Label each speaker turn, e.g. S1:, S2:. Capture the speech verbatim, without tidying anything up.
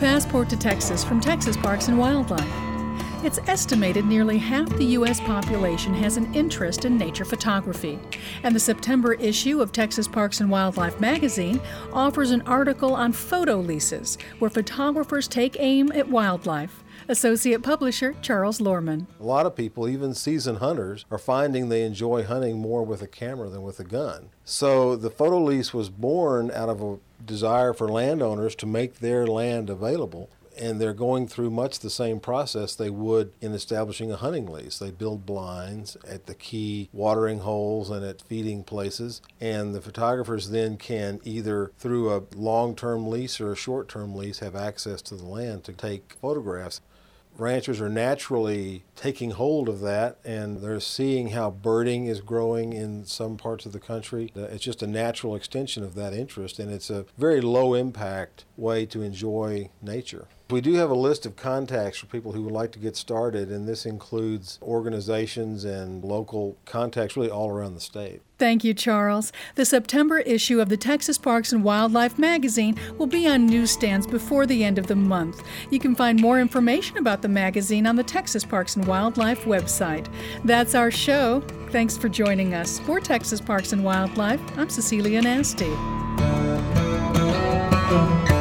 S1: Passport to Texas from Texas Parks and Wildlife. It's estimated nearly half the U S population has an interest in nature photography, and the September issue of Texas Parks and Wildlife magazine offers an article on photo leases, where photographers take aim at wildlife. Associate publisher Charles Lorman.
S2: A lot of people, even seasoned hunters, are finding they enjoy hunting more with a camera than with a gun. So the photo lease was born out of a desire for landowners to make their land available. And they're going through much the same process they would in establishing a hunting lease. They build blinds at the key watering holes and at feeding places, and the photographers then can either through a long-term lease or a short-term lease have access to the land to take photographs. Ranchers are naturally taking hold of that, and they're seeing how birding is growing in some parts of the country. It's just a natural extension of that interest, and it's a very low-impact way to enjoy nature. We do have a list of contacts for people who would like to get started, and this includes organizations and local contacts really all around the state.
S1: Thank you, Charles. The September issue of the Texas Parks and Wildlife magazine will be on newsstands before the end of the month. You can find more information about the magazine on the Texas Parks and Wildlife website. That's our show. Thanks for joining us. For Texas Parks and Wildlife, I'm Cecilia Nasty.